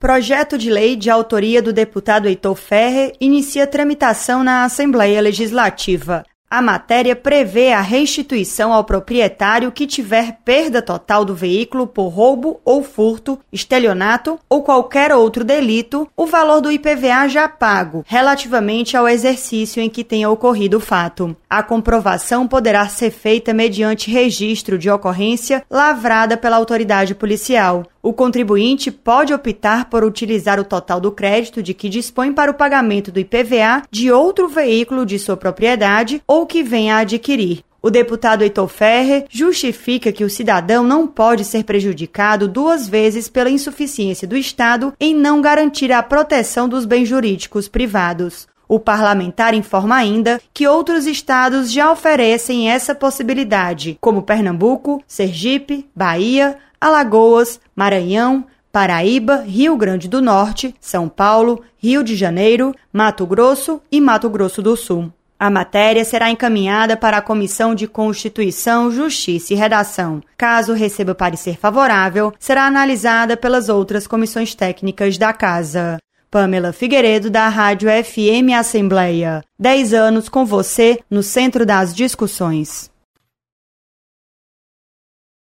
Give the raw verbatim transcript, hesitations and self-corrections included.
Projeto de lei de autoria do deputado Heitor Ferrer inicia tramitação na Assembleia Legislativa. A matéria prevê a restituição ao proprietário que tiver perda total do veículo por roubo ou furto, estelionato ou qualquer outro delito, o valor do I P V A já pago, relativamente ao exercício em que tenha ocorrido o fato. A comprovação poderá ser feita mediante registro de ocorrência lavrada pela autoridade policial. O contribuinte pode optar por utilizar o total do crédito de que dispõe para o pagamento do I P V A de outro veículo de sua propriedade ou que venha a adquirir. O deputado Heitor Ferrer justifica que o cidadão não pode ser prejudicado duas vezes pela insuficiência do Estado em não garantir a proteção dos bens jurídicos privados. O parlamentar informa ainda que outros estados já oferecem essa possibilidade, como Pernambuco, Sergipe, Bahia, Alagoas, Maranhão, Paraíba, Rio Grande do Norte, São Paulo, Rio de Janeiro, Mato Grosso e Mato Grosso do Sul. A matéria será encaminhada para a Comissão de Constituição, Justiça e Redação. Caso receba parecer favorável, será analisada pelas outras comissões técnicas da Casa. Pamela Figueiredo, da Rádio F M Assembleia. Dez anos com você no centro das discussões.